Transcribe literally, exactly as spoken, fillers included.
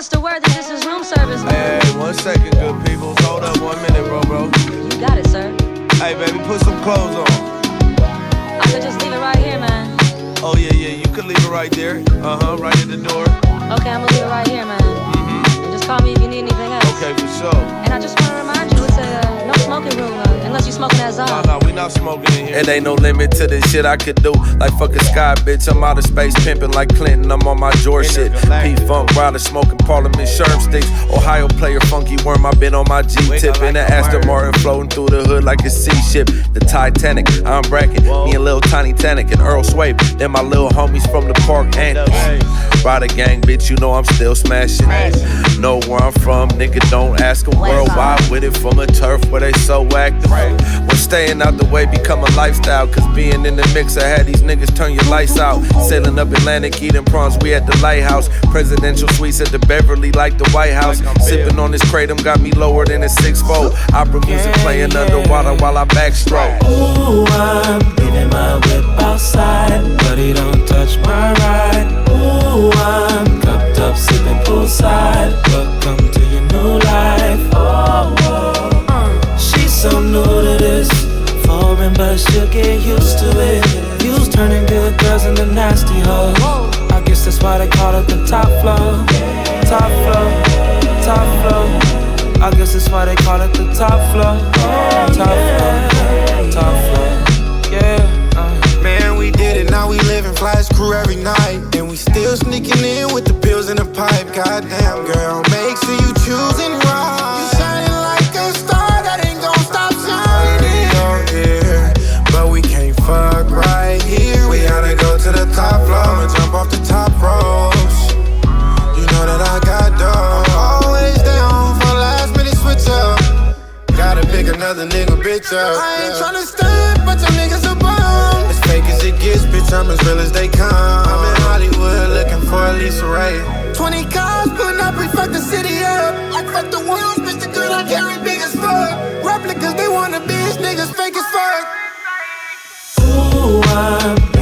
Mister Worthy, this is room service. Hey, hey, one second, good people. Hold up one minute, bro, bro. You got it, sir. Hey, baby, put some clothes on. I could just leave it right here, man. Oh, yeah, yeah, you could leave it right there. Uh-huh, right at the door. Okay, I'm gonna leave it right here, man. Mm-hmm. And just call me if you need anything else. Okay, for sure. And I just wanna remind you, it's a uh, no smoking room, uh, unless you smoking that Zod. Nah, nah, we not smoking in here. It ain't no limit to this shit I could do. Like fucking sky, bitch, I'm out of space pimping like Clinton. I'm on my George shit. P-Funk rider smoking Parliament sherm sticks. Ohio player funky worm, I been on my G-tip. In the Aston Martin floating through the hood like a sea ship. The Titanic, I'm bracket. Me and Lil Tiny Tannic and Earl Swabe. Then my little homies from the park and Rider gang, bitch, you know I'm still smashing. Know where I'm from, nigga, don't ask them. Worldwide with it from a turf where they so active. When staying out the way become a lifestyle, cause being in the mix, I had these niggas turn your lights out. Sailing up Atlantic, eating prawns, we at the lighthouse. Presidential suites at the Beverly like the White House. Sipping on this kratom got me lower than a six-fold. Opera music playing underwater while I backstroke. Ooh, I'm leaving my whip outside, but he don't touch my ride. Ooh, I'm cupped up, sipping poolside. Welcome to your new life. Oh, oh. Uh, she's so new to this, foreign, but she'll get used to it. Views turning good girls into nasty hoes. I guess that's why they call it the top flow. Top flow, top flow. I guess that's why they call it the top flow. Top flow, top flow. Yeah. Man, we did it, now we living flash crew every night. And we still sneaking in with the pills in the pipe. Goddamn, girl, make sure you choosing right. You shining like a star that ain't gon' stop shining. Oh, yeah, but we can't fuck right here. We gotta go to the top floor. I'ma jump off the top ropes. You know that I got dough. Always down for last minute switch up. Gotta pick another nigga, bitch up. I ain't tryna stunt, but your niggas are bum. As fake as it gets, bitch, I'm as real as they come. I'm in Hollywood looking for a Lisa Ray. Twenty cars pulling up, we fuck the city up. Like fuck the wheels, bitch, the girl I carry big as fuck. Replicas, they wanna be niggas fake as fuck. Ooh, I'm